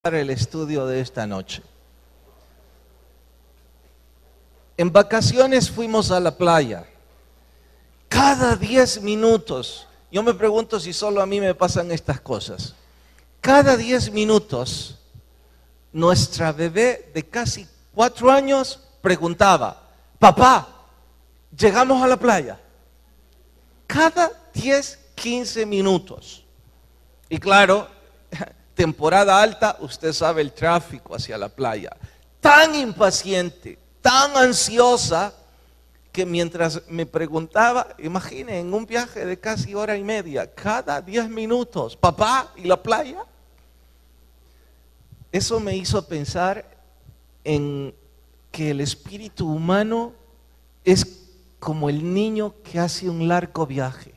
El estudio de esta noche. En vacaciones fuimos a la playa. Cada 10 minutos, yo me pregunto si solo a mí me pasan estas cosas. Cada 10 minutos, nuestra bebé de casi 4 años preguntaba: papá, ¿llegamos a la playa? Cada 10, 15 minutos. Y claro, temporada alta, usted sabe el tráfico hacia la playa. Tan impaciente, tan ansiosa, que mientras me preguntaba, imagine, en un viaje de casi hora y media, cada 10 minutos, papá, ¿y la playa? Eso me hizo pensar en que el espíritu humano es como el niño que hace un largo viaje.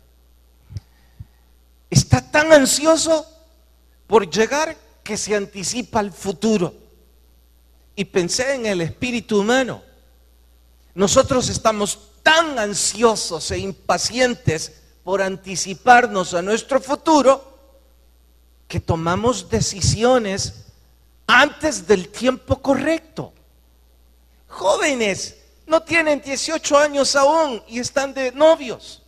Está tan ansioso por llegar que se anticipa al futuro. Y pensé en el espíritu humano. Nosotros estamos tan ansiosos e impacientes por anticiparnos a nuestro futuro que tomamos decisiones antes del tiempo correcto. Jóvenes no tienen 18 años aún y están de novios.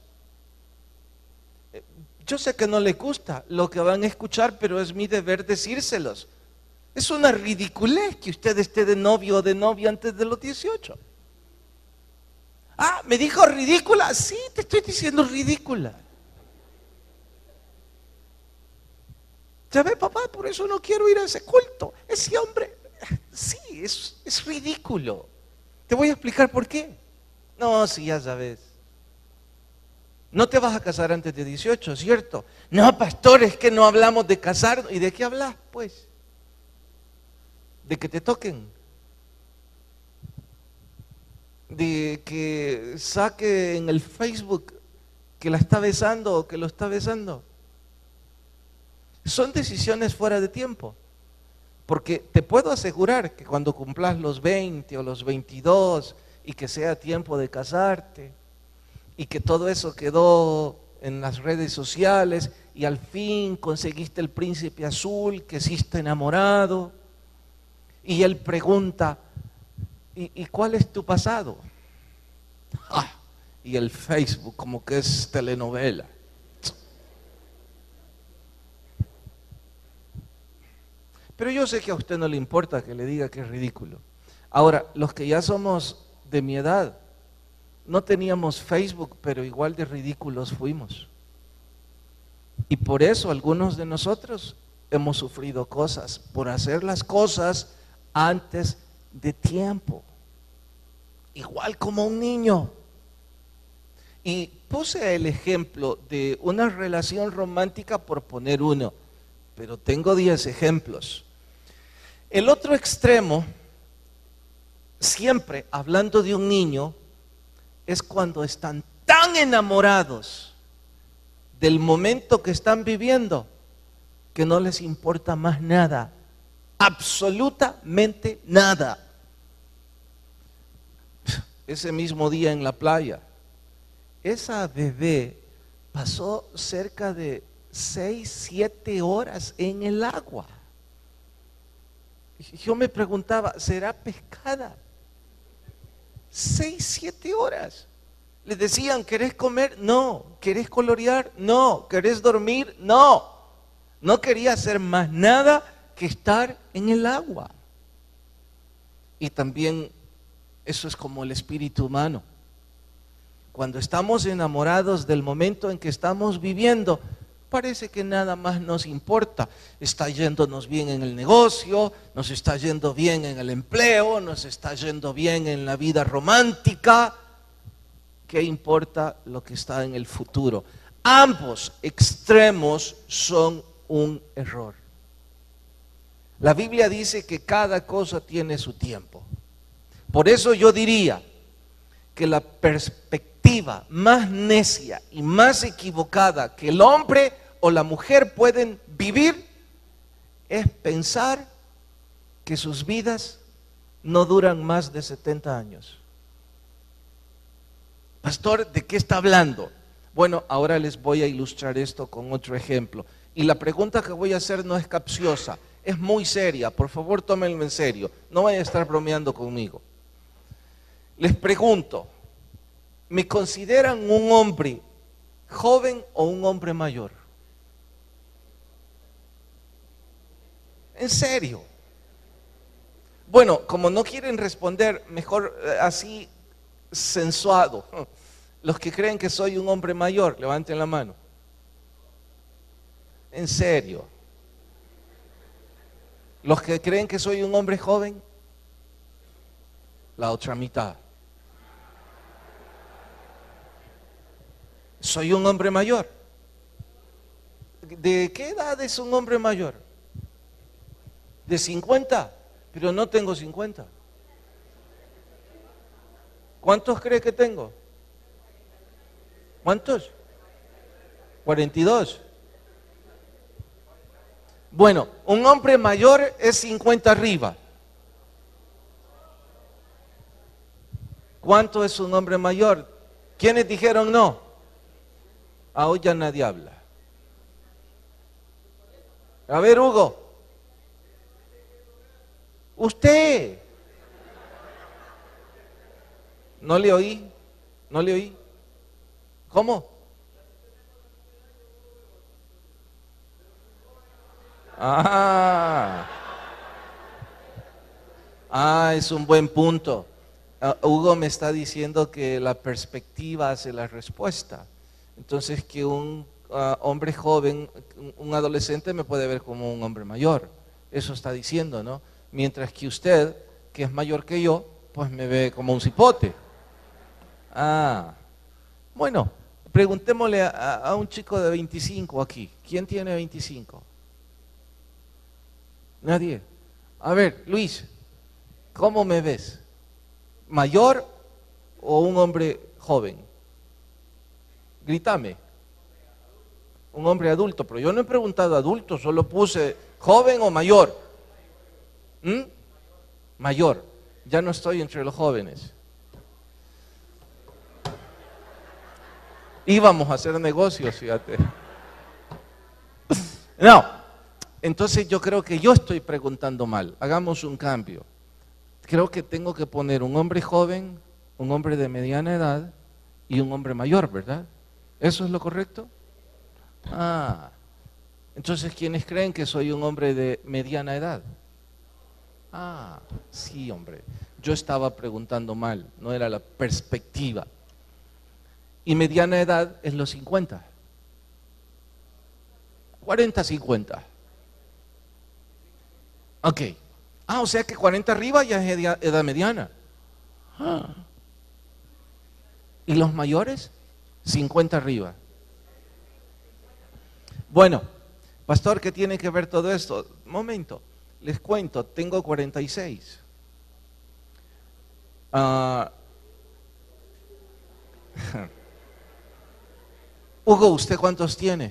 Yo sé que no les gusta lo que van a escuchar, pero es mi deber decírselos. Es una ridiculez que usted esté de novio o de novia antes de los 18. Ah, ¿me dijo ridícula? Sí, te estoy diciendo ridícula. ¿Ya ve, papá? Por eso no quiero ir a ese culto. Ese hombre, sí, es ridículo. Te voy a explicar por qué. No, sí, ya sabes. No te vas a casar antes de 18, ¿cierto? No, pastor, es que no hablamos de casarnos. ¿Y de qué hablas, pues? De que te toquen. De que saque en el Facebook que la está besando o que lo está besando. Son decisiones fuera de tiempo. Porque te puedo asegurar que cuando cumplas los 20 o los 22 y que sea tiempo de casarte, y que todo eso quedó en las redes sociales y al fin conseguiste el príncipe azul, que sí está enamorado, y él pregunta: ¿y cuál es tu pasado? Ah, y el Facebook como que es telenovela. Pero yo sé que a usted no le importa que le diga que es ridículo. Ahora, los que ya somos de mi edad, no teníamos Facebook, pero igual de ridículos fuimos. Y por eso algunos de nosotros hemos sufrido cosas, por hacer las cosas antes de tiempo. Igual como un niño. Y puse el ejemplo de una relación romántica por poner uno, pero tengo 10 ejemplos. El otro extremo, siempre hablando de un niño, es cuando están tan enamorados del momento que están viviendo que no les importa más nada, absolutamente nada. Ese mismo día en la playa, esa bebé pasó cerca de 6, 7 horas en el agua. Yo me preguntaba, ¿será pescada? 6, 7 horas. Le decían: ¿querés comer? No. ¿Querés colorear? No. ¿Querés dormir? No. No quería hacer más nada que estar en el agua. Y también eso es como el espíritu humano. Cuando estamos enamorados del momento en que estamos viviendo, parece que nada más nos importa. Está yéndonos bien en el negocio, nos está yendo bien en el empleo, nos está yendo bien en la vida romántica. ¿Qué importa lo que está en el futuro? Ambos extremos son un error. La Biblia dice que cada cosa tiene su tiempo. Por eso yo diría que la perspectiva más necia y más equivocada que el hombre o la mujer pueden vivir es pensar que sus vidas no duran más de 70 años. Pastor, ¿de qué está hablando? Bueno, ahora les voy a ilustrar esto con otro ejemplo. Y la pregunta que voy a hacer no es capciosa, es muy seria, por favor tómenlo en serio, no vayan a estar bromeando conmigo. Les pregunto, ¿me consideran un hombre joven o un hombre mayor? ¿En serio? Bueno, como no quieren responder, mejor así sensuado. Los que creen que soy un hombre mayor, levanten la mano. ¿En serio? Los que creen que soy un hombre joven, la otra mitad. Soy un hombre mayor. ¿De qué edad es un hombre mayor? ¿De 50? Pero no tengo 50. ¿Cuántos cree que tengo? ¿Cuántos? 42. Bueno, un hombre mayor es 50 arriba. ¿Cuánto es un hombre mayor? ¿Quiénes dijeron no? Hoy ya nadie habla. A ver, Hugo. Usted. No le oí. No le oí. ¿Cómo? Es un buen punto. Hugo me está diciendo que la perspectiva hace la respuesta. Entonces que un hombre joven, un adolescente me puede ver como un hombre mayor. Eso está diciendo, ¿no? Mientras que usted, que es mayor que yo, pues me ve como un cipote. Bueno, preguntémosle a un chico de 25 aquí. ¿Quién tiene 25? Nadie. A ver, Luis, ¿cómo me ves? ¿Mayor o un hombre joven? Grítame. Un hombre adulto, pero yo no he preguntado adulto, solo puse joven o mayor. Mayor. Ya no estoy entre los jóvenes. Íbamos a hacer negocios, fíjate. No, entonces yo creo que yo estoy preguntando mal. Hagamos un cambio. Creo que tengo que poner un hombre joven, un hombre de mediana edad y un hombre mayor, ¿verdad? ¿Eso es lo correcto? Entonces, ¿quiénes creen que soy un hombre de mediana edad? Sí, hombre. Yo estaba preguntando mal, no era la perspectiva. Y mediana edad es los 50. 40, 50. Ok. O sea que 40 arriba ya es edad mediana. ¿Y los mayores? 50 arriba. Bueno, pastor, ¿qué tiene que ver todo esto? Momento, les cuento, tengo 46. Hugo, ¿usted cuántos tiene?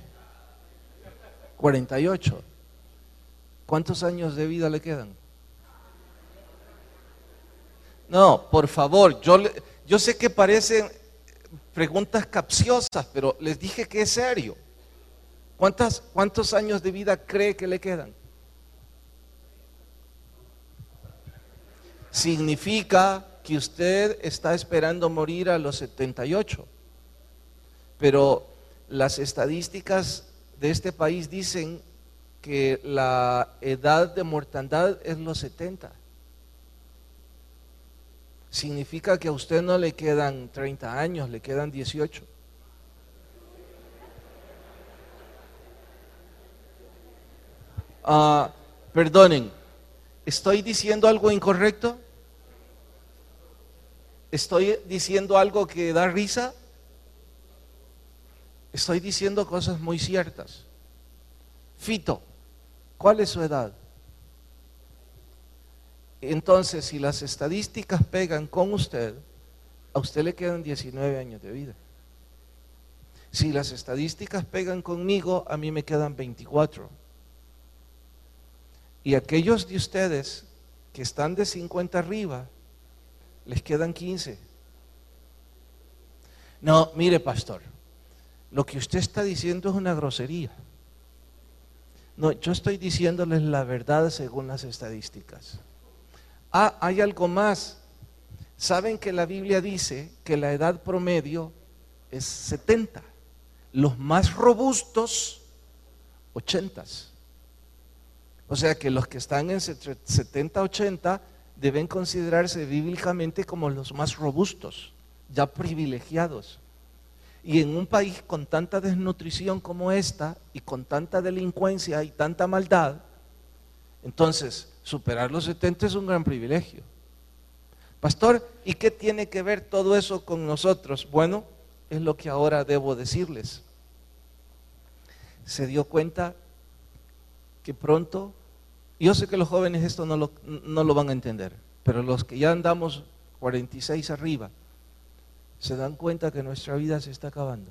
48. ¿Cuántos años de vida le quedan? No, por favor, yo sé que parecen preguntas capciosas, pero les dije que es serio. ¿Cuántos años de vida cree que le quedan? Significa que usted está esperando morir a los 78. Pero las estadísticas de este país dicen que la edad de mortandad es los 70. Significa que a usted no le quedan 30 años, le quedan 18. Perdonen, ¿estoy diciendo algo incorrecto? ¿Estoy diciendo algo que da risa? Estoy diciendo cosas muy ciertas. Fito, ¿cuál es su edad? Entonces, si las estadísticas pegan con usted, a usted le quedan 19 años de vida. Si las estadísticas pegan conmigo, a mí me quedan 24. Y aquellos de ustedes que están de 50 arriba, les quedan 15. No, mire, pastor, lo que usted está diciendo es una grosería. No, yo estoy diciéndoles la verdad según las estadísticas. Hay algo más. Saben que la Biblia dice que la edad promedio es 70. Los más robustos, 80. O sea que los que están en 70, 80 deben considerarse bíblicamente como los más robustos, ya privilegiados. Y en un país con tanta desnutrición como esta, y con tanta delincuencia y tanta maldad, entonces superar los 70 es un gran privilegio. Pastor, ¿y qué tiene que ver todo eso con nosotros? Bueno, es lo que ahora debo decirles. Se dio cuenta que pronto, yo sé que los jóvenes esto no lo van a entender, pero los que ya andamos 46 arriba, se dan cuenta que nuestra vida se está acabando.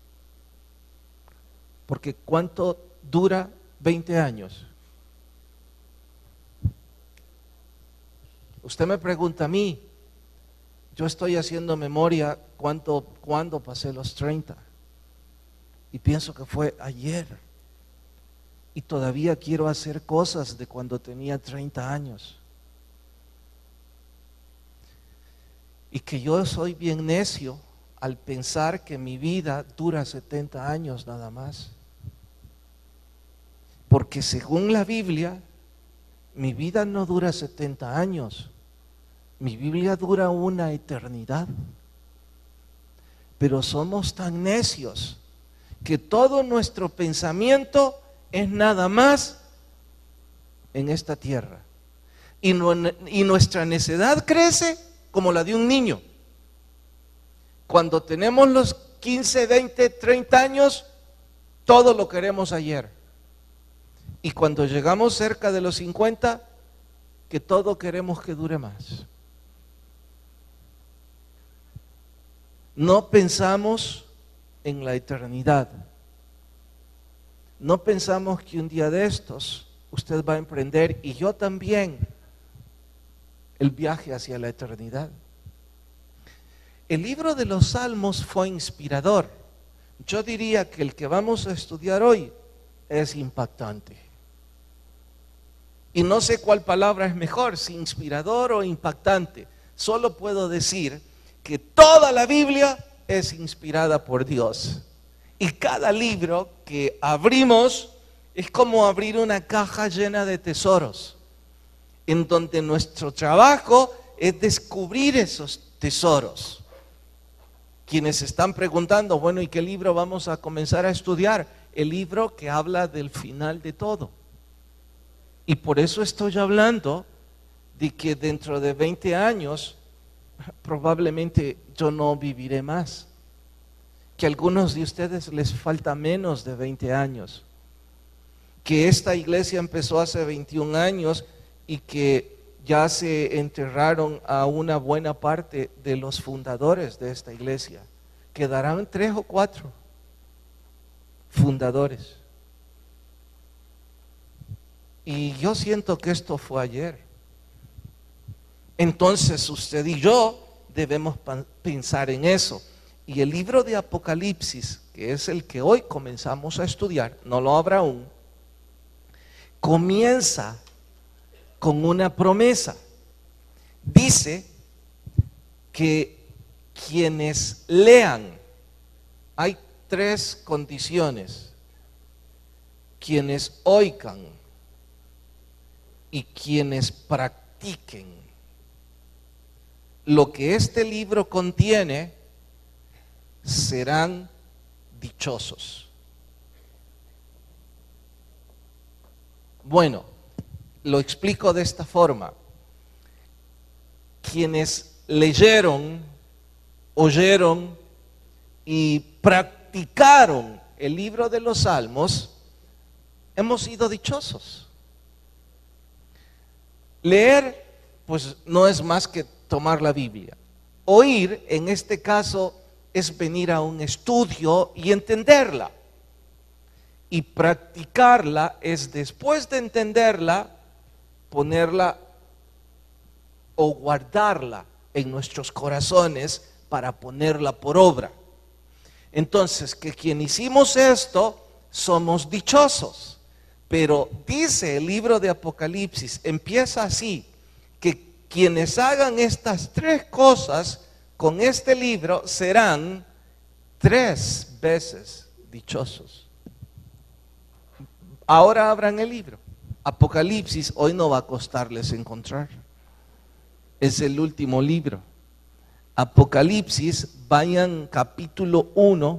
Porque ¿cuánto dura 20 años? Usted me pregunta a mí, yo estoy haciendo memoria cuando pasé los 30 y pienso que fue ayer y todavía quiero hacer cosas de cuando tenía 30 años. Y que yo soy bien necio al pensar que mi vida dura 70 años nada más. Porque según la Biblia, mi vida no dura 70 años. Mi Biblia dura una eternidad. Pero somos tan necios que todo nuestro pensamiento es nada más en esta tierra. Y nuestra necedad crece como la de un niño. Cuando tenemos los 15, 20, 30 años, todo lo queremos ayer. Y cuando llegamos cerca de los 50, que todo queremos que dure más. No pensamos en la eternidad. No pensamos que un día de estos usted va a emprender, y yo también, el viaje hacia la eternidad. El libro de los Salmos fue inspirador. Yo diría que el que vamos a estudiar hoy es impactante. Y no sé cuál palabra es mejor, si inspirador o impactante. Solo puedo decir que toda la Biblia es inspirada por Dios. Y cada libro que abrimos es como abrir una caja llena de tesoros, en donde nuestro trabajo es descubrir esos tesoros. Quienes están preguntando, bueno, ¿y qué libro vamos a comenzar a estudiar? El libro que habla del final de todo. Y por eso estoy hablando de que dentro de 20 años probablemente yo no viviré más. Que a algunos de ustedes les falta menos de 20 años. Que esta iglesia empezó hace 21 años y que ya se enterraron a una buena parte de los fundadores de esta iglesia. Quedarán 3 o 4 fundadores. Y yo siento que esto fue ayer. Entonces usted y yo debemos pensar en eso. Y el libro de Apocalipsis, que es el que hoy comenzamos a estudiar, no lo habrá aún, comienza con una promesa. Dice que quienes lean, hay 3 condiciones: quienes oigan y quienes practiquen lo que este libro contiene, serán dichosos. Bueno, lo explico de esta forma. Quienes leyeron, oyeron y practicaron el libro de los Salmos, hemos sido dichosos. Leer, pues no es más que tomar la Biblia. Oír, en este caso, es venir a un estudio y entenderla. Y practicarla es, después de entenderla, ponerla o guardarla en nuestros corazones para ponerla por obra. Entonces, que quien hicimos esto, somos dichosos. Pero dice el libro de Apocalipsis, empieza así, que quienes hagan estas 3 cosas con este libro serán 3 veces dichosos. Ahora abran el libro. Apocalipsis hoy no va a costarles encontrar. Es el último libro. Apocalipsis, vayan capítulo 1.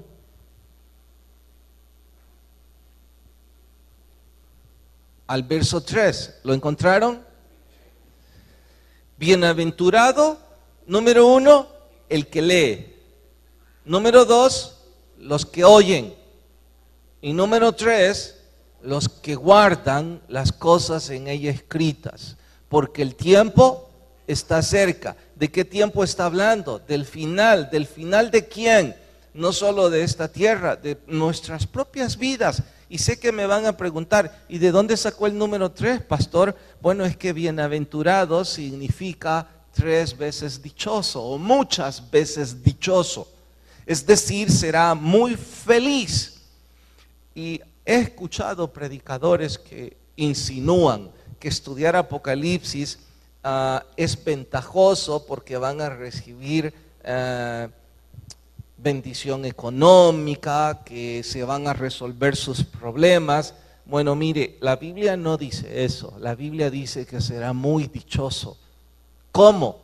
Al verso 3. ¿Lo encontraron? Bienaventurado, número 1, el que lee. Número 2, los que oyen. Y número 3, los que guardan las cosas en ella escritas. Porque el tiempo está cerca. ¿De qué tiempo está hablando? Del final. ¿Del final de quién? No solo de esta tierra, de nuestras propias vidas. Y sé que me van a preguntar, ¿y de dónde sacó el número 3, pastor? Bueno, es que bienaventurado significa 3 veces dichoso o muchas veces dichoso. Es decir, será muy feliz. Y he escuchado predicadores que insinúan que estudiar Apocalipsis es ventajoso porque van a recibir bendición económica, que se van a resolver sus problemas. Bueno, mire, la Biblia no dice eso. La Biblia dice que será muy dichoso. ¿Cómo?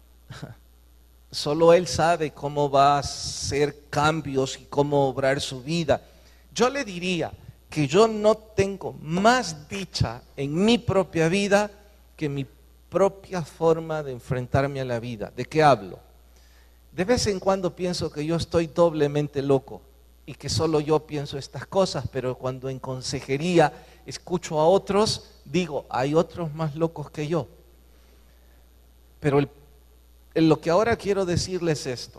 Solo Él sabe cómo va a hacer cambios y cómo obrar su vida. Yo le diría que yo no tengo más dicha en mi propia vida que mi propia forma de enfrentarme a la vida. ¿De qué hablo? De vez en cuando pienso que yo estoy doblemente loco y que solo yo pienso estas cosas, pero cuando en consejería escucho a otros, digo, hay otros más locos que yo. Pero lo que ahora quiero decirles es esto.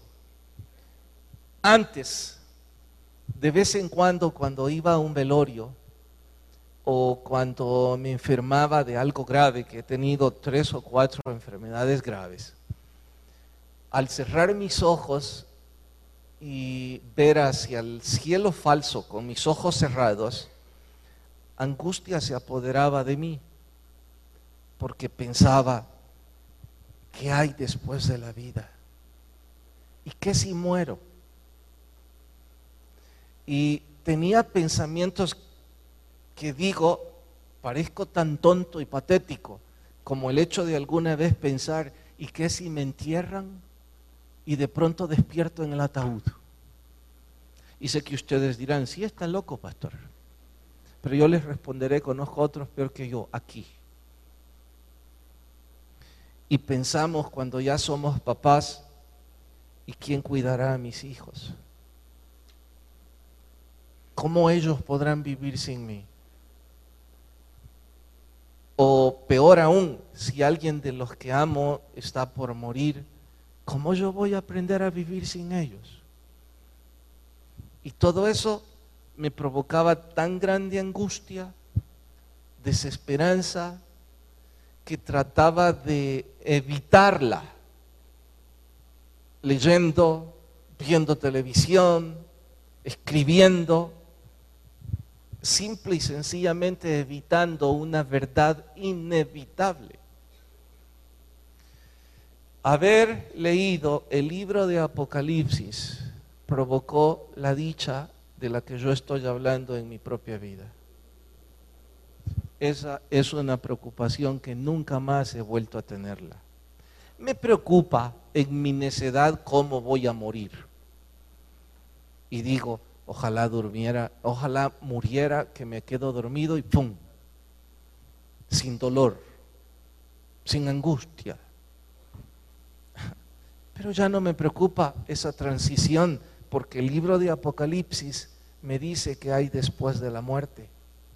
Antes, de vez en cuando iba a un velorio o cuando me enfermaba de algo grave, que he tenido 3 o 4 enfermedades graves, al cerrar mis ojos y ver hacia el cielo falso con mis ojos cerrados, angustia se apoderaba de mí, porque pensaba, ¿qué hay después de la vida? ¿Y qué si muero? Y tenía pensamientos que digo, parezco tan tonto y patético, como el hecho de alguna vez pensar, ¿y qué si me entierran? Y de pronto despierto en el ataúd. Y sé que ustedes dirán, sí, está loco, pastor. Pero yo les responderé, conozco a otros peor que yo, aquí. Y pensamos cuando ya somos papás, ¿y quién cuidará a mis hijos? ¿Cómo ellos podrán vivir sin mí? O peor aún, si alguien de los que amo está por morir, ¿cómo yo voy a aprender a vivir sin ellos? Y todo eso me provocaba tan grande angustia, desesperanza, que trataba de evitarla, leyendo, viendo televisión, escribiendo, simple y sencillamente evitando una verdad inevitable. Haber leído el libro de Apocalipsis provocó la dicha de la que yo estoy hablando en mi propia vida. Esa es una preocupación que nunca más he vuelto a tenerla. Me preocupa en mi necedad cómo voy a morir. Y digo, ojalá muriera, que me quedo dormido y ¡pum! Sin dolor, sin angustia. Pero ya no me preocupa esa transición, porque el libro de Apocalipsis me dice que hay después de la muerte.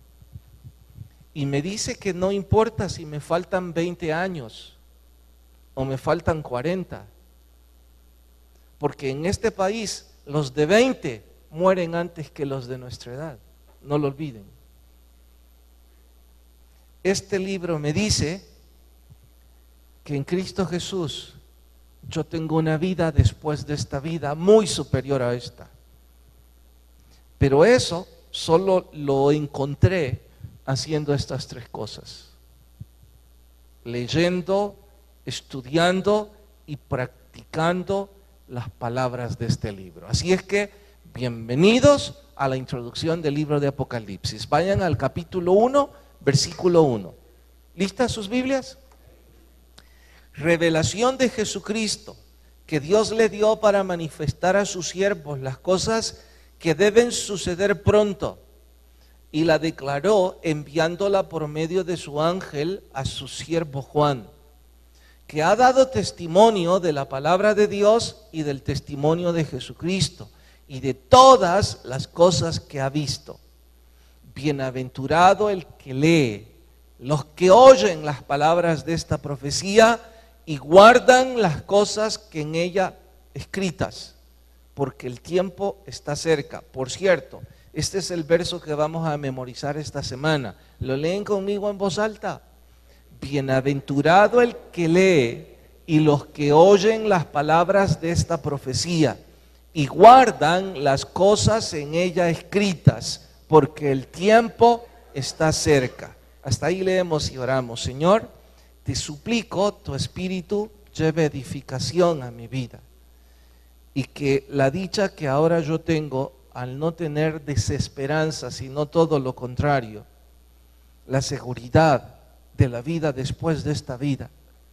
Y me dice que no importa si me faltan 20 años o me faltan 40, porque en este país los de 20 mueren antes que los de nuestra edad, no lo olviden. Este libro me dice que en Cristo Jesús yo tengo una vida después de esta vida muy superior a esta. Pero eso solo lo encontré haciendo estas tres cosas: leyendo, estudiando y practicando las palabras de este libro. Así es que, bienvenidos a la introducción del libro de Apocalipsis. Vayan al capítulo 1, versículo 1. ¿Listas sus Biblias? Revelación de Jesucristo, que Dios le dio para manifestar a sus siervos las cosas que deben suceder pronto, y la declaró enviándola por medio de su ángel a su siervo Juan, que ha dado testimonio de la palabra de Dios y del testimonio de Jesucristo y de todas las cosas que ha visto. Bienaventurado el que lee, los que oyen las palabras de esta profecía y guardan las cosas que en ella escritas, porque el tiempo está cerca. Por cierto, este es el verso que vamos a memorizar esta semana. ¿Lo leen conmigo en voz alta? Bienaventurado el que lee y los que oyen las palabras de esta profecía y guardan las cosas en ella escritas, porque el tiempo está cerca. Hasta ahí leemos y oramos. Señor, te suplico tu espíritu lleve edificación a mi vida, y que la dicha que ahora yo tengo al no tener desesperanza, sino todo lo contrario, la seguridad de la vida después de esta vida,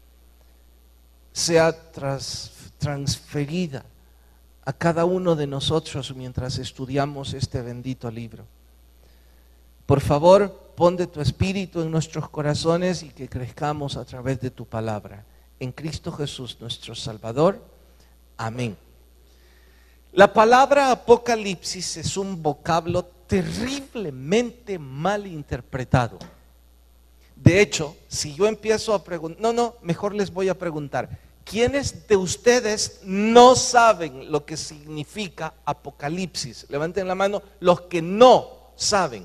sea transferida a cada uno de nosotros mientras estudiamos este bendito libro. Por favor, pon de tu espíritu en nuestros corazones y que crezcamos a través de tu palabra. En Cristo Jesús, nuestro Salvador. Amén. La palabra Apocalipsis es un vocablo terriblemente mal interpretado. De hecho, si yo empiezo a preguntar, mejor les voy a preguntar, ¿quiénes de ustedes no saben lo que significa Apocalipsis? Levanten la mano los que no saben.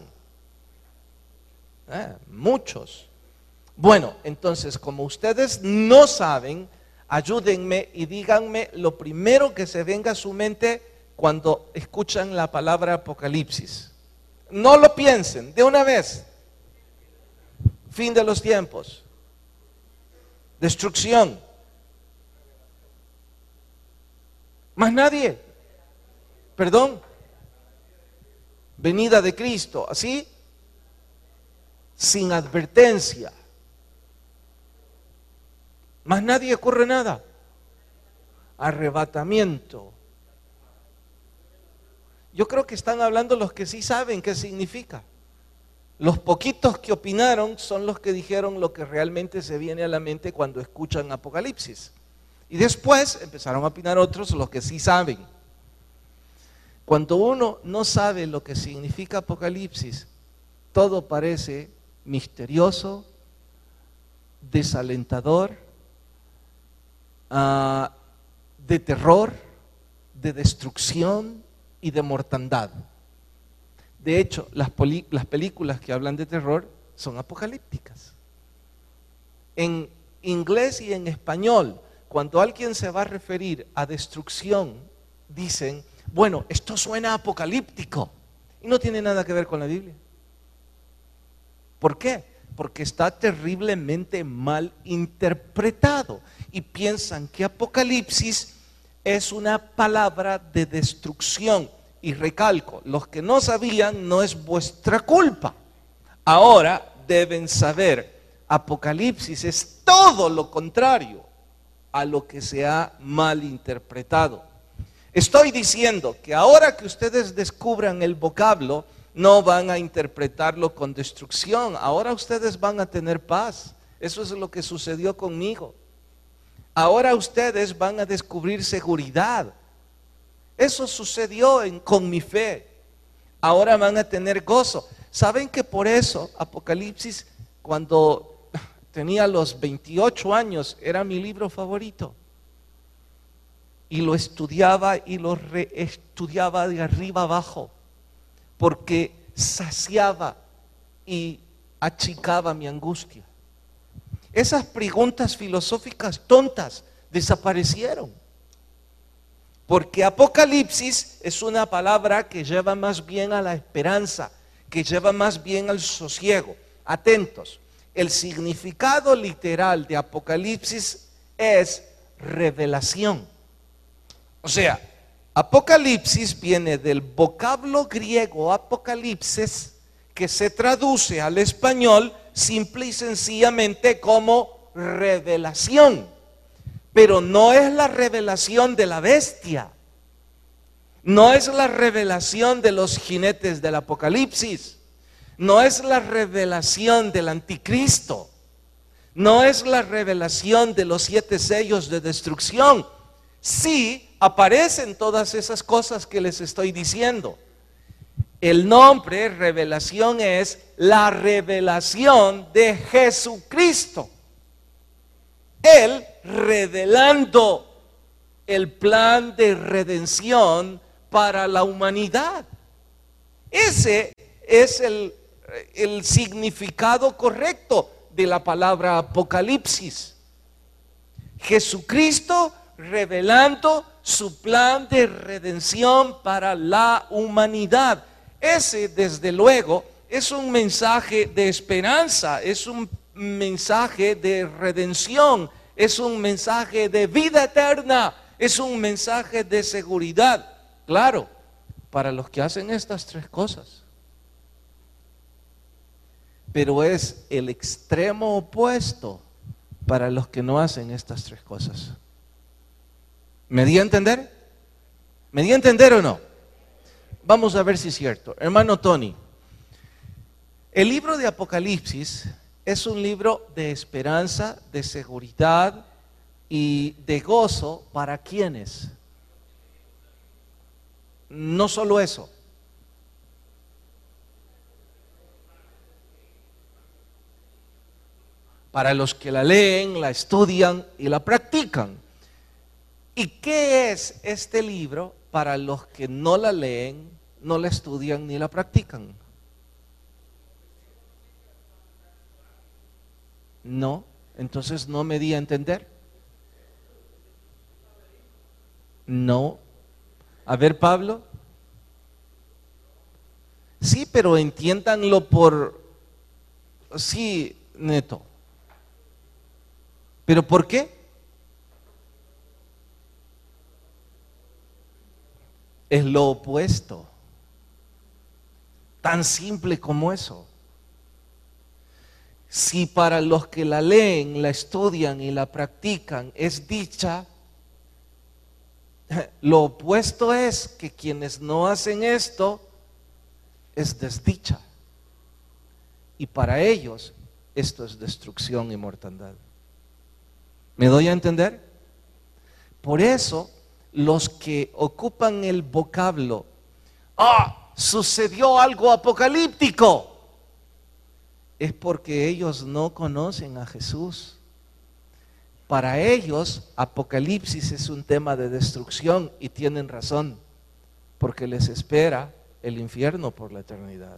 Muchos. Bueno, entonces, como ustedes no saben, ayúdenme y díganme lo primero que se venga a su mente cuando escuchan la palabra Apocalipsis. No lo piensen, de una vez. Fin de los tiempos. Destrucción. ¿Más nadie? ¿Perdón? Venida de Cristo, ¿así? Sin advertencia. ¿Más nadie ocurre nada? Arrebatamiento. Yo creo que están hablando los que sí saben qué significa. Los poquitos que opinaron son los que dijeron lo que realmente se viene a la mente cuando escuchan Apocalipsis. Y después empezaron a opinar otros, los que sí saben. Cuando uno no sabe lo que significa Apocalipsis, todo parece misterioso, desalentador, de terror, de destrucción y de mortandad. De hecho, las películas que hablan de terror son apocalípticas. En inglés y en español, cuando alguien se va a referir a destrucción, dicen, bueno, esto suena apocalíptico, y no tiene nada que ver con la Biblia. ¿Por qué? Porque está terriblemente mal interpretado y piensan que Apocalipsis es una palabra de destrucción. Y recalco, los que no sabían, no es vuestra culpa. Ahora deben saber, Apocalipsis es todo lo contrario a lo que se ha mal interpretado. Estoy diciendo que ahora que ustedes descubran el vocablo, no van a interpretarlo con destrucción. Ahora ustedes van a tener paz. Eso es lo que sucedió conmigo. Ahora ustedes van a descubrir seguridad. Eso sucedió con mi fe. Ahora van a tener gozo. ¿Saben que por eso Apocalipsis, cuando tenía los 28 años, era mi libro favorito? Y lo estudiaba y lo reestudiaba de arriba abajo, porque saciaba y achicaba mi angustia. Esas preguntas filosóficas tontas desaparecieron. Porque Apocalipsis es una palabra que lleva más bien a la esperanza, que lleva más bien al sosiego. Atentos, el significado literal de Apocalipsis es revelación. O sea, Apocalipsis viene del vocablo griego apocalipsis, que se traduce al español simple y sencillamente como revelación. Pero no es la revelación de la bestia, no es la revelación de los jinetes del Apocalipsis, no es la revelación del anticristo, no es la revelación de los 7 sellos de destrucción. Sí, aparecen todas esas cosas que les estoy diciendo. El nombre revelación es la revelación de Jesucristo. Él revelando el plan de redención para la humanidad. Ese es el significado correcto de la palabra Apocalipsis. Jesucristo revelando su plan de redención para la humanidad. Ese, desde luego, es un mensaje de esperanza, es un mensaje de redención, es un mensaje de vida eterna, es un mensaje de seguridad. Claro, para los que hacen estas 3 cosas. Pero es el extremo opuesto para los que no hacen estas 3 cosas. ¿Me di a entender? ¿Me di a entender o no? Vamos a ver si es cierto. Hermano Tony, el libro de Apocalipsis es un libro de esperanza, de seguridad y de gozo para quienes. No solo eso. Para los que la leen, la estudian y la practican. ¿Y qué es este libro para los que no la leen, no la estudian ni la practican? No, entonces no me di a entender. No. A ver, Pablo. Sí, pero entiéndanlo por... Sí, Neto. ¿Pero por qué? Es lo opuesto. Tan simple como eso. Si para los que la leen, la estudian y la practican es dicha, lo opuesto es que quienes no hacen esto es desdicha. Y para ellos esto es destrucción y mortandad. ¿Me doy a entender? Por eso los que ocupan el vocablo, sucedió algo apocalíptico, es porque ellos no conocen a Jesús. Para ellos, Apocalipsis es un tema de destrucción y tienen razón, porque les espera el infierno por la eternidad.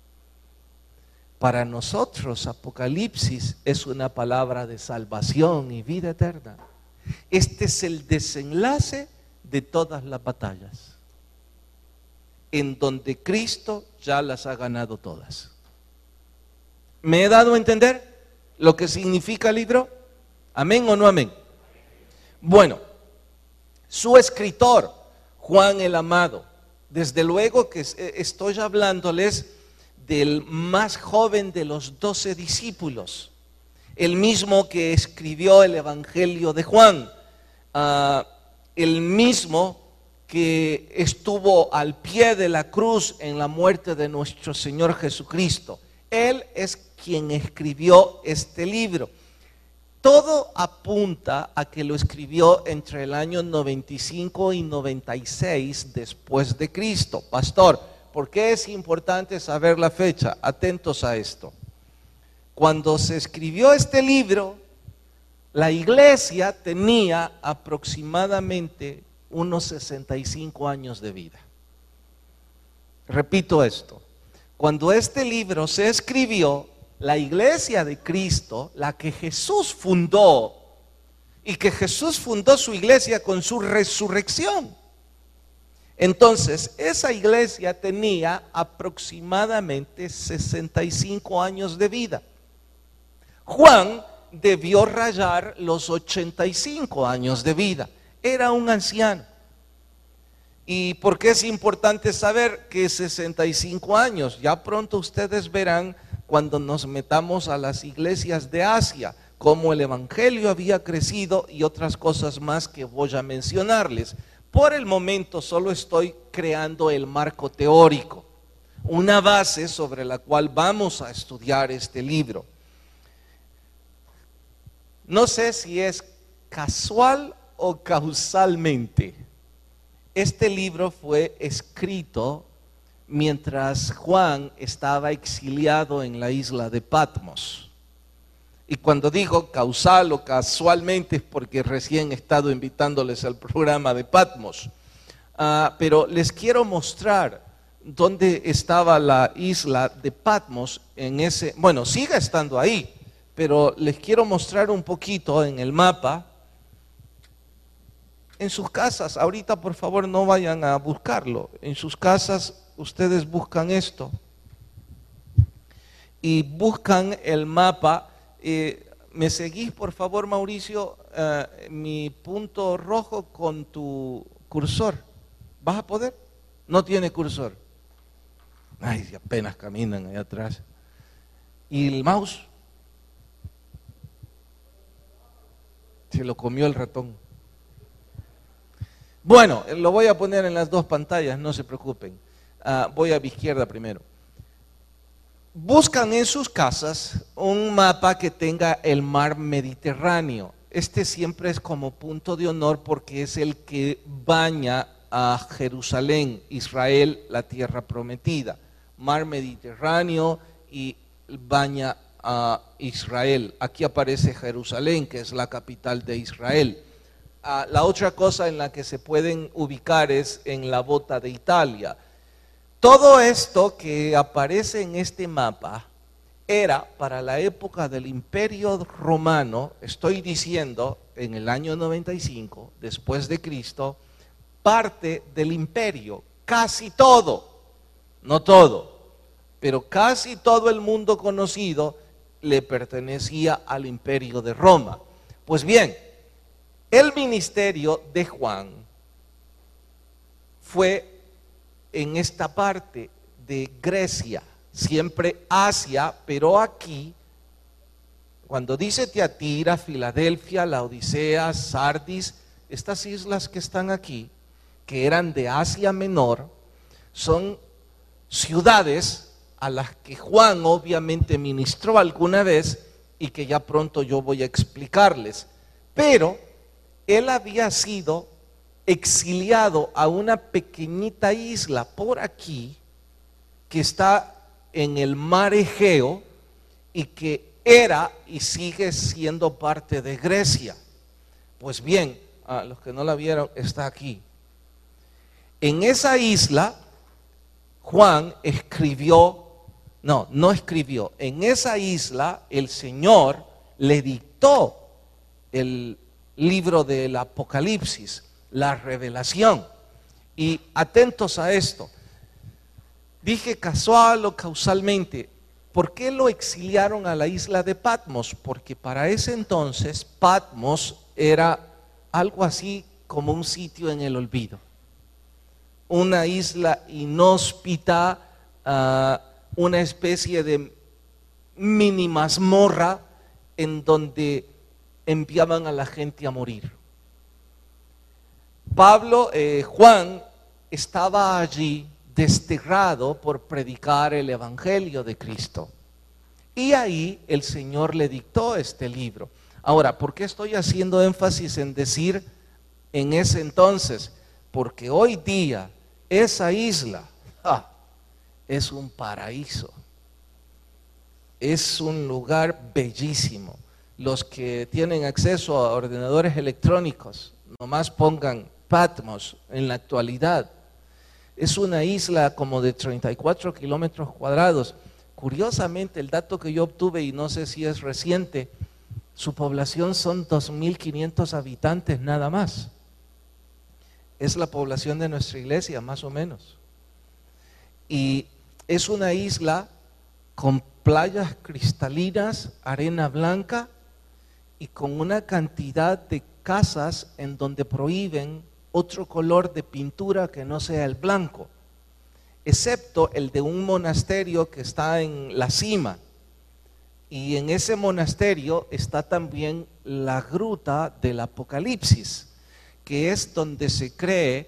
Para nosotros, Apocalipsis es una palabra de salvación y vida eterna. Este es el desenlace de todas las batallas, en donde Cristo ya las ha ganado todas. ¿Me he dado a entender lo que significa el libro? ¿Amén o no amén? Bueno, su escritor, Juan el Amado, desde luego que estoy hablándoles del más joven de los 12 discípulos, el mismo que escribió el Evangelio de Juan, el mismo que estuvo al pie de la cruz en la muerte de nuestro Señor Jesucristo. Él es quien escribió este libro. Todo apunta a que lo escribió entre el año 95 y 96 después de Cristo. Pastor, ¿por qué es importante saber la fecha? Atentos a esto. Cuando se escribió este libro, la iglesia tenía aproximadamente unos 65 años de vida. Repito esto. Cuando este libro se escribió, la iglesia de Cristo, la que Jesús fundó, y que Jesús fundó su iglesia con su resurrección. Entonces, esa iglesia tenía aproximadamente 65 años de vida. Juan debió rayar los 85 años de vida. Era un anciano. ¿Y por qué es importante saber que 65 años? Ya pronto ustedes verán cuando nos metamos a las iglesias de Asia, cómo el evangelio había crecido y otras cosas más que voy a mencionarles. Por el momento solo estoy creando el marco teórico, una base sobre la cual vamos a estudiar este libro. No sé si es casual o causalmente. Este libro fue escrito mientras Juan estaba exiliado en la isla de Patmos. Y cuando digo causal o casualmente es porque recién he estado invitándoles al programa de Patmos. Pero les quiero mostrar dónde estaba la isla de Patmos en ese... Bueno, sigue estando ahí, pero les quiero mostrar un poquito en el mapa. En sus casas, ahorita por favor no vayan a buscarlo. En sus casas ustedes buscan esto. Y buscan el mapa. ¿Me seguís por favor, Mauricio? Mi punto rojo con tu cursor. ¿Vas a poder? No tiene cursor. Ay, apenas caminan allá atrás. ¿Y el mouse? Se lo comió el ratón. Bueno, lo voy a poner en las dos pantallas, no se preocupen. Voy a mi izquierda primero. Buscan en sus casas un mapa que tenga el mar Mediterráneo. Este siempre es como punto de honor porque es el que baña a Jerusalén, Israel, la tierra prometida. Mar Mediterráneo y baña a Israel. Aquí aparece Jerusalén, que es la capital de Israel. La otra cosa en la que se pueden ubicar es en la bota de Italia. Todo esto que aparece en este mapa era para la época del Imperio Romano, estoy diciendo en el año 95 después de Cristo, parte del imperio, casi todo, no todo, pero casi todo el mundo conocido le pertenecía al Imperio de Roma. Pues bien, el ministerio de Juan fue en esta parte de Grecia, siempre Asia, pero aquí, cuando dice Tiatira, Filadelfia, Laodicea, Sardis, estas islas que están aquí, que eran de Asia Menor, son ciudades a las que Juan obviamente ministró alguna vez y que ya pronto yo voy a explicarles, pero él había sido exiliado a una pequeñita isla por aquí que está en el mar Egeo y que era y sigue siendo parte de Grecia. Pues bien, a los que no la vieron, está aquí. En esa isla Juan escribió, no escribió, en esa isla el Señor le dictó el libro del Apocalipsis, la revelación. Y atentos a esto, dije casual o causalmente, ¿por qué lo exiliaron a la isla de Patmos? Porque para ese entonces Patmos era algo así como un sitio en el olvido, una isla inhóspita, una especie de mini mazmorra en donde enviaban a la gente a morir. Juan estaba allí desterrado por predicar el evangelio de Cristo. Y ahí el Señor le dictó este libro. Ahora, ¿por qué estoy haciendo énfasis en decir en ese entonces? Porque hoy día esa isla es un paraíso. Es un lugar bellísimo. Los que tienen acceso a ordenadores electrónicos, nomás pongan Patmos en la actualidad. Es una isla como de 34 kilómetros cuadrados. Curiosamente, el dato que yo obtuve, y no sé si es reciente, su población son 2.500 habitantes nada más. Es la población de nuestra iglesia, más o menos. Y es una isla con playas cristalinas, arena blanca y con una cantidad de casas en donde prohíben otro color de pintura que no sea el blanco, excepto el de un monasterio que está en la cima. Y en ese monasterio está también la gruta del Apocalipsis, que es donde se cree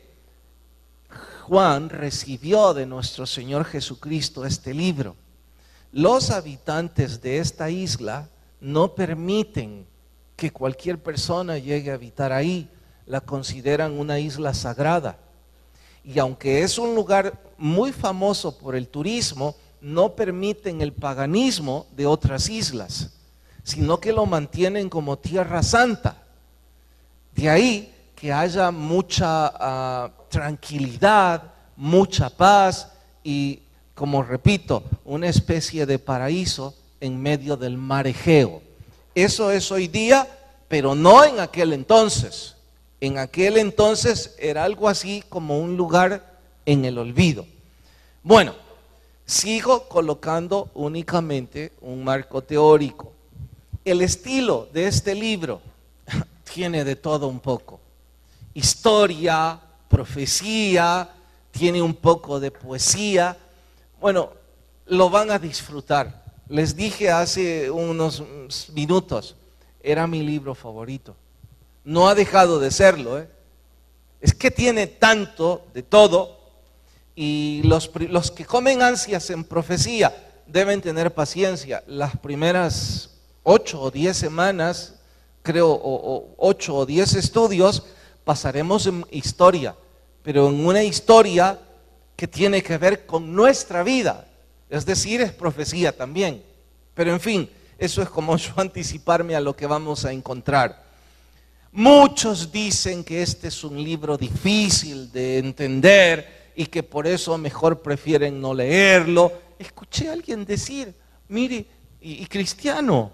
Juan recibió de nuestro Señor Jesucristo este libro. Los habitantes de esta isla no permiten que cualquier persona llegue a habitar ahí, la consideran una isla sagrada. Y aunque es un lugar muy famoso por el turismo, no permiten el paganismo de otras islas, sino que lo mantienen como tierra santa. De ahí que haya mucha tranquilidad, mucha paz y, como repito, una especie de paraíso en medio del mar Egeo. Eso es hoy día, pero no en aquel entonces. En aquel entonces era algo así como un lugar en el olvido. Bueno, sigo colocando únicamente un marco teórico. El estilo de este libro tiene de todo un poco. Historia, profecía, tiene un poco de poesía. Bueno, lo van a disfrutar. Les dije hace unos minutos, era mi libro favorito. No ha dejado de serlo, ¿eh? Es que tiene tanto de todo, y los que comen ansias en profecía deben tener paciencia. Las primeras 8 o 10 semanas, creo, o 8 o 10 estudios, pasaremos en historia, pero en una historia que tiene que ver con nuestra vida, es decir, es profecía también. Pero en fin, eso es como yo anticiparme a lo que vamos a encontrar. Muchos dicen que este es un libro difícil de entender y que por eso mejor prefieren no leerlo. Escuché a alguien decir, mire, y cristiano,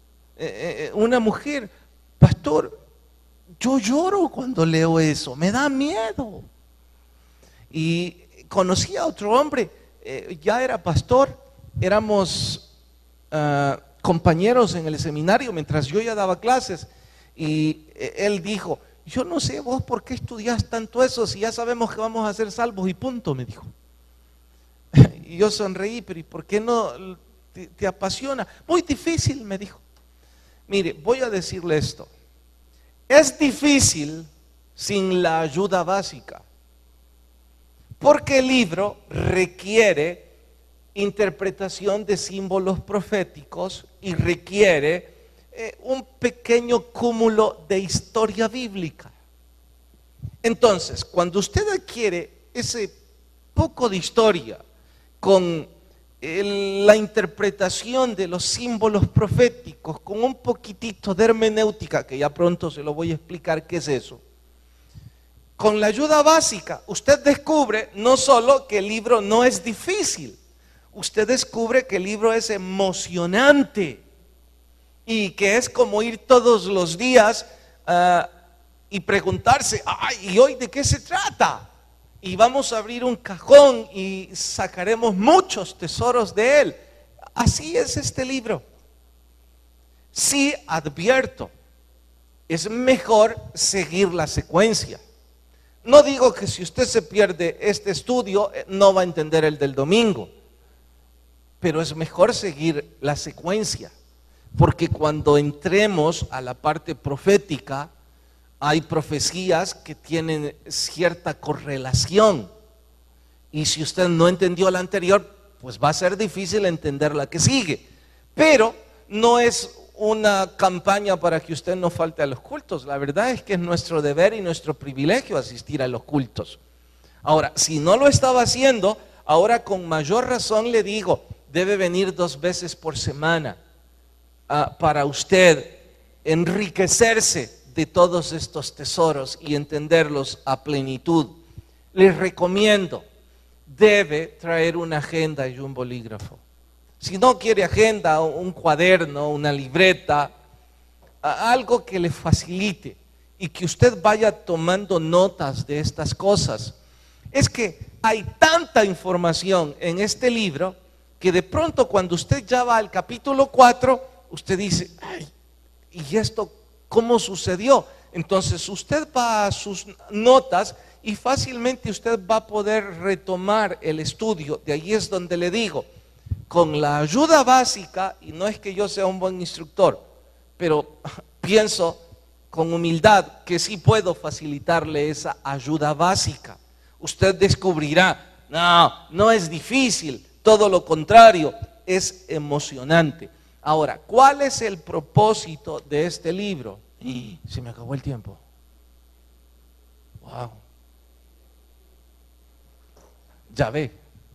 una mujer, pastor, yo lloro cuando leo eso, me da miedo. Y conocí a otro hombre, ya era pastor, éramos compañeros en el seminario mientras yo ya daba clases, y él dijo, yo no sé vos por qué estudias tanto eso si ya sabemos que vamos a ser salvos y punto, me dijo. Y yo sonreí, pero ¿y por qué no te apasiona? Muy difícil, me dijo. Mire, voy a decirle esto. Es difícil sin la ayuda básica, porque el libro requiere interpretación de símbolos proféticos y requiere un pequeño cúmulo de historia bíblica. Entonces, cuando usted adquiere ese poco de historia con la interpretación de los símbolos proféticos, con un poquitito de hermenéutica, que ya pronto se lo voy a explicar qué es eso, con la ayuda básica, usted descubre no solo que el libro no es difícil, usted descubre que el libro es emocionante y que es como ir todos los días y preguntarse, ay, ¿y hoy de qué se trata? Y vamos a abrir un cajón y sacaremos muchos tesoros de él. Así es este libro. Sí advierto, es mejor seguir la secuencia. No digo que si usted se pierde este estudio no va a entender el del domingo, pero es mejor seguir la secuencia, porque cuando entremos a la parte profética, hay profecías que tienen cierta correlación, y si usted no entendió la anterior, pues va a ser difícil entender la que sigue. Pero no es una campaña para que usted no falte a los cultos. La verdad es que es nuestro deber y nuestro privilegio asistir a los cultos. Ahora, si no lo estaba haciendo, ahora con mayor razón le digo, debe venir 2 veces por semana para usted enriquecerse de todos estos tesoros y entenderlos a plenitud. Les recomiendo, debe traer una agenda y un bolígrafo. Si no quiere agenda, un cuaderno, una libreta, algo que le facilite. y que usted vaya tomando notas de estas cosas es que hay tanta información en este libro que de pronto cuando usted ya va al capítulo 4, usted dice, ay, ¿y esto cómo sucedió? Entonces usted va a sus notas y fácilmente usted va a poder retomar el estudio. De ahí es donde le digo, con la ayuda básica, y no es que yo sea un buen instructor, pero pienso con humildad que sí puedo facilitarle esa ayuda básica. Usted descubrirá, no es difícil, todo lo contrario, es emocionante. Ahora, ¿cuál es el propósito de este libro? Se me acabó el tiempo. Wow. Ya ve.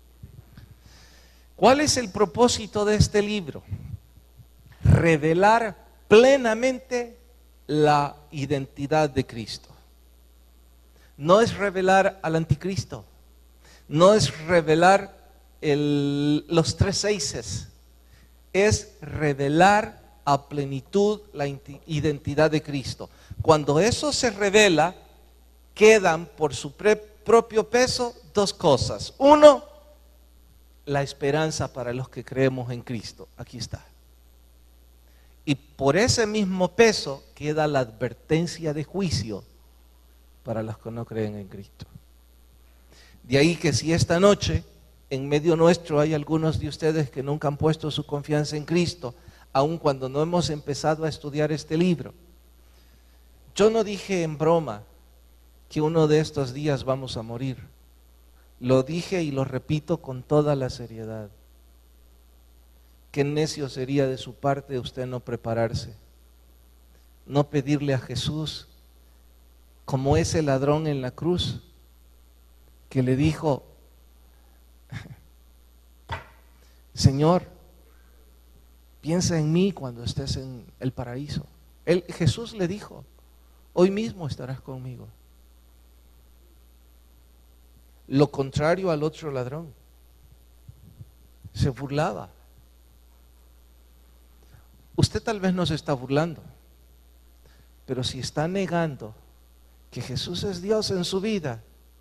¿Cuál es el propósito de este libro? Revelar plenamente la identidad de Cristo. No es revelar al anticristo, no es revelar los 3 seises, es revelar a plenitud la identidad de Cristo. Cuando eso se revela, quedan por su propio peso 2 cosas. Uno, la esperanza para los que creemos en Cristo. Aquí está. Y por ese mismo peso queda la advertencia de juicio para los que no creen en Cristo. De ahí que si esta noche en medio nuestro hay algunos de ustedes que nunca han puesto su confianza en Cristo, aun cuando no hemos empezado a estudiar este libro, yo no dije en broma que uno de estos días vamos a morir. Lo dije y lo repito con toda la seriedad. Qué necio sería de su parte usted no prepararse, no pedirle a Jesús, como ese ladrón en la cruz, que le dijo, Señor, piensa en mí cuando estés en el paraíso. Jesús le dijo, hoy mismo estarás conmigo. Lo contrario al otro ladrón, se burlaba. Usted tal vez no se está burlando, pero si está negando que Jesús es Dios en su vida,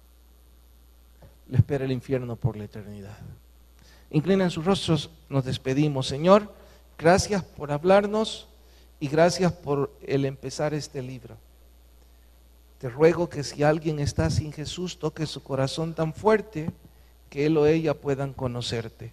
le espera el infierno por la eternidad. Inclinen sus rostros, nos despedimos. Señor, gracias por hablarnos y gracias por el empezar este libro. Te ruego que si alguien está sin Jesús, toque su corazón tan fuerte que él o ella puedan conocerte.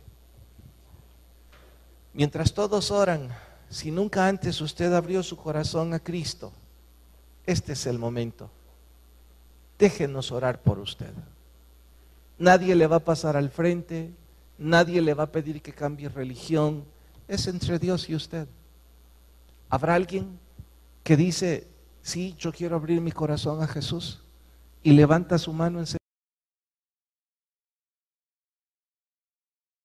Mientras todos oran, si nunca antes usted abrió su corazón a Cristo, este es el momento. Déjenos orar por usted. Nadie le va a pasar al frente, nadie le va a pedir que cambie religión, es entre Dios y usted. ¿Habrá alguien que dice, sí, yo quiero abrir mi corazón a Jesús? Y levanta su mano en